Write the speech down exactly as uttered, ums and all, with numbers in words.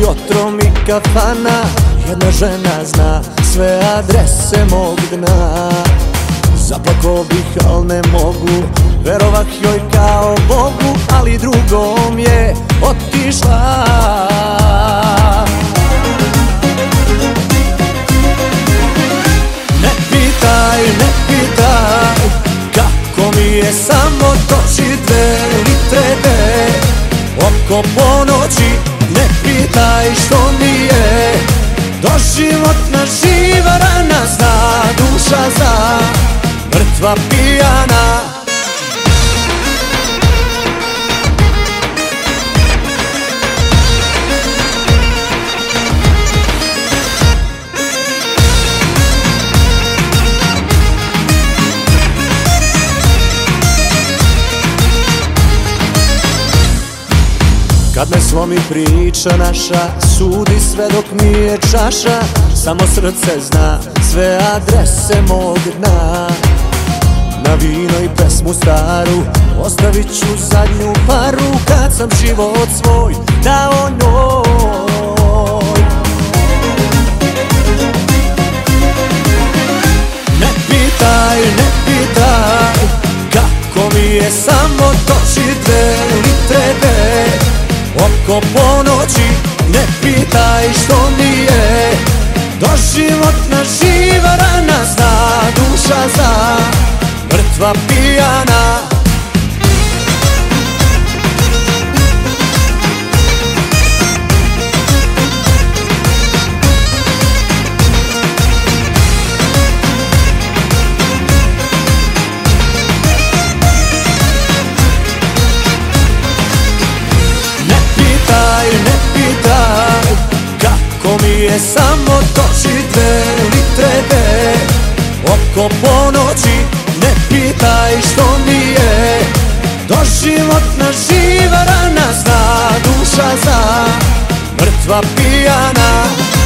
i otrov mi kafana. Jedna žena zna sve adrese mog dna. Zaplako bih, al ne mogu, verovah joj kao Bogu, ali drugom je otišla. Ne pitaj, ne pitaj, kako mi je samo toči dve litre be. Oko ponoći, ne pitaj što mi je doživotna živa rana. Zna duša za mrtva pijana. Kad me slomi priča naša, sudi sve dok mi je čaša. Samo srce zna sve adrese mog dna. Na vino i pesmu staru ostavit ću zadnju paru, kad sam život svoj dao njoj. Ne pitaj, ne pitaj, kako mi je samo toči dve litre be. Oko ponoći, ne pitaj što mi je doživotna živa rana. Zna duša za mrtva pijana. Ne pitaj, kako mi je samo toči dve litre be. Oko ponoći, ne pitaj što mi je doživotna živa rana. Zna duša za mrtva pijana.